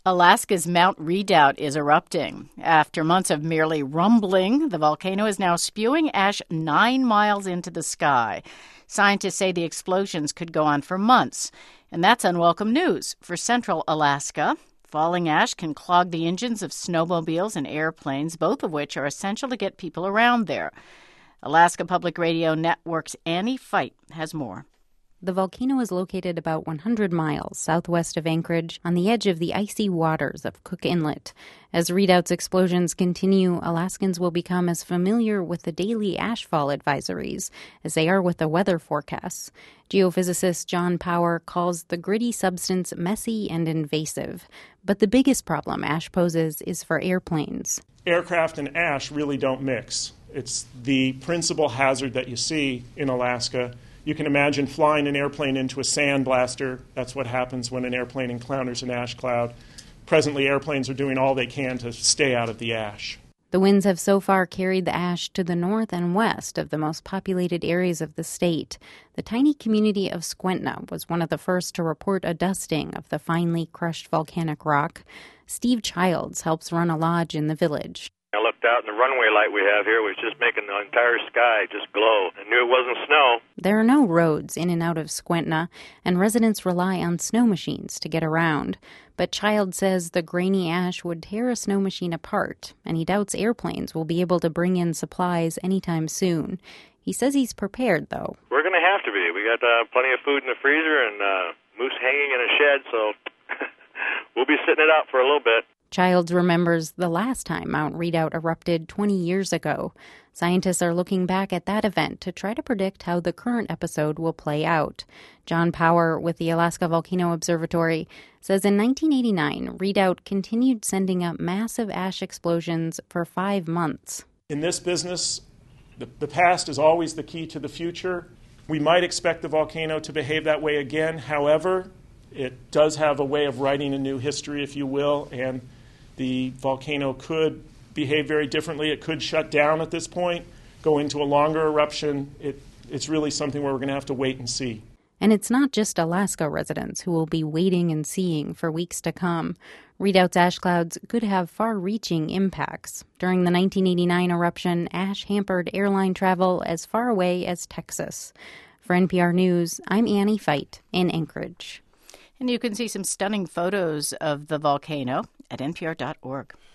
Alaska's Mount Redoubt is erupting. After months of merely rumbling, the volcano is now spewing ash 9 miles into the sky. Scientists say the explosions could go on for months, and that's unwelcome news for central Alaska. Falling ash can clog the engines of snowmobiles and airplanes, both of which are essential to get people around there. Alaska Public Radio Network's Annie Fight has more. The volcano is located about 100 miles southwest of Anchorage on the edge of the icy waters of Cook Inlet. As Redoubt's explosions continue, Alaskans will become as familiar with the daily ashfall advisories as they are with the weather forecasts. Geophysicist John Power calls the gritty substance messy and invasive. But the biggest problem ash poses is for airplanes. Aircraft and ash really don't mix. It's the principal hazard that you see in Alaska. You can imagine flying an airplane into a sandblaster. That's what happens when an airplane encounters an ash cloud. Presently, airplanes are doing all they can to stay out of the ash. The winds have so far carried the ash to the north and west of the most populated areas of the state. The tiny community of Skwentna was one of the first to report a dusting of the finely crushed volcanic rock. Steve Childs helps run a lodge in the village. I looked out, and the runway light we have here was just making the entire sky just glow. I knew it wasn't snow. There are no roads in and out of Skwentna, and residents rely on snow machines to get around. But Child says the grainy ash would tear a snow machine apart, and he doubts airplanes will be able to bring in supplies anytime soon. He says he's prepared, though. We're going to have to be. We got plenty of food in the freezer and moose hanging in a shed, so we'll be sitting it out for a little bit. Childs remembers the last time Mount Redoubt erupted 20 years ago. Scientists are looking back at that event to try to predict how the current episode will play out. John Power with the Alaska Volcano Observatory says in 1989, Redoubt continued sending up massive ash explosions for 5 months. In this business, the past is always the key to the future. We might expect the volcano to behave that way again. However, it does have a way of writing a new history, if you will, and the volcano could behave very differently. It could shut down at this point, go into a longer eruption. It's really something where we're going to have to wait and see. And it's not just Alaska residents who will be waiting and seeing for weeks to come. Redoubt's ash clouds could have far-reaching impacts. During the 1989 eruption, ash hampered airline travel as far away as Texas. For NPR News, I'm Annie Fight in Anchorage. And you can see some stunning photos of the volcano at npr.org.